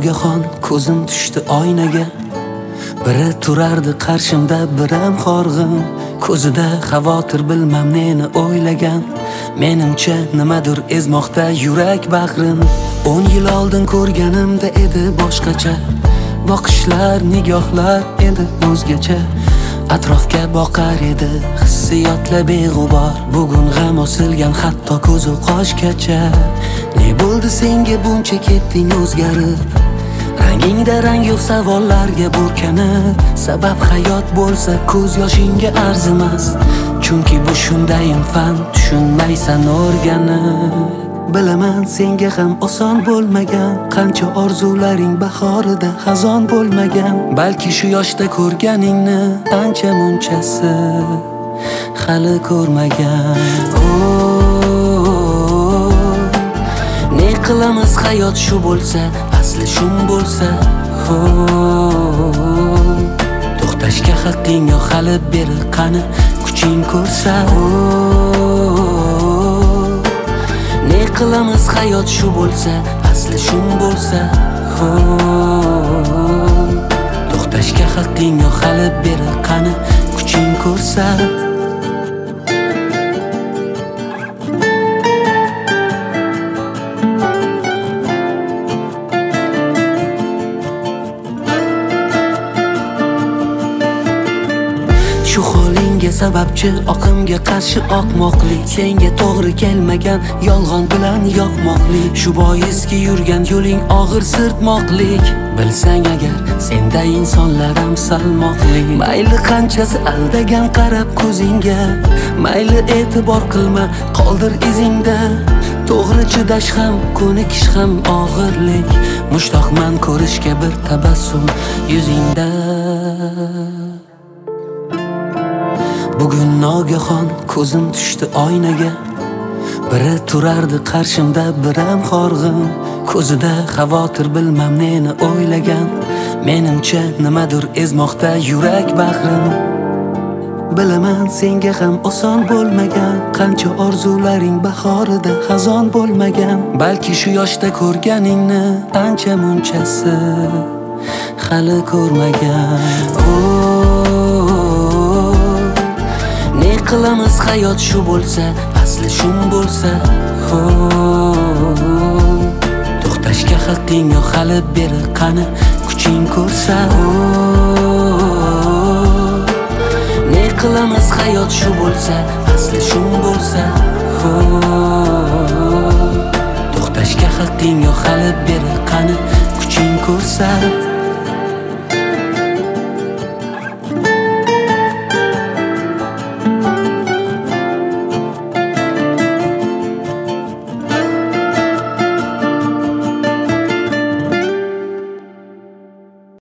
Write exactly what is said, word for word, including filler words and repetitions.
nogahon ko'zim tushdi oynaga. Biri turardi qarshimda, biram horg'in. Ko'zida xavotir, bilmam neni o'ylagan. Menimcha nimadir ezmoqda yurak bag'rin. o'n yil oldin ko'rganimda edi boshqacha. Boqishlar, nigohlar edi o'zgacha. Atrofga boqar edi hissiyotlar beg'ubor. Bugun g'am osilgan hatto ko'zi qoshgacha. Ne bo'ldi senga buncha ketding o'zgarib? Rangingda rang yo'q, savollarga burkanib. Sabab hayot bo'lsa ko'z yoshingga arzimas. Chunki bu shundayin fan, tushunmaysan o'rganib. Bilaman senga ham oson bo'lmagan. Qancha orzularing bahorida xazon bo'lmagan. Balki shu yoshda ko'rganingni ancha munchasi hali ko'rmagan. Oh, ne qilamiz hayot shu bo'lsa, asli shun bo'lsa. Oh, to'xtashga haqqing yo'q hali beri, qani kuching ko'rsa. Oh, ne qilamiz hayot shu bo'lsa, asli shun bo'lsa. Oh, to'xtashga haqqing yo'q hali beri, qani kuching ko'rsa. Shu holingga sababchi oqimga qarshi oqmoqlik. Senga to'g'ri kelmagan yolg'on bilan yoqmoqlik. Shu boiski yurgan yo'ling og'ir sirtmoqlik. Bilsang agar senda insonlar ham salmoqlik. Mayli qanchasi aldagan qarab ko'zingga. Mayli e'tibor qilma, qoldir izingda. To'g'ri chidash ham, ko'nikish ham og'irlik. Mushtoqman ko'rishga bir tabassum yuzingda. Bugun nogahon ko'zim tushdi oynaga. Biri turardi qarshimda, biram horg'in. Ko'zida xavotir, bilmam neni o'ylagan. Menimcha nimadir ezmoqda yurak bag'rin. Bilaman senga ham oson bo'lmagan. Qancha orzularing bahorida xazon bo'lmagan. Balki shu yoshda ko'rganingni ancha munchasi hali ko'rmagan. Oh, ne qilamiz hayot shu bo'lsa, asli shun bo'lsa. Oh, to'xtashga haqqing yo'q hali beri, qani kuching ko'rsa. Oh, ne qilamiz hayot shu bo'lsa, asli shun bo'lsa. Oh, to'xtashga haqqing yo'q hali beri, qani kuching ko'rsa.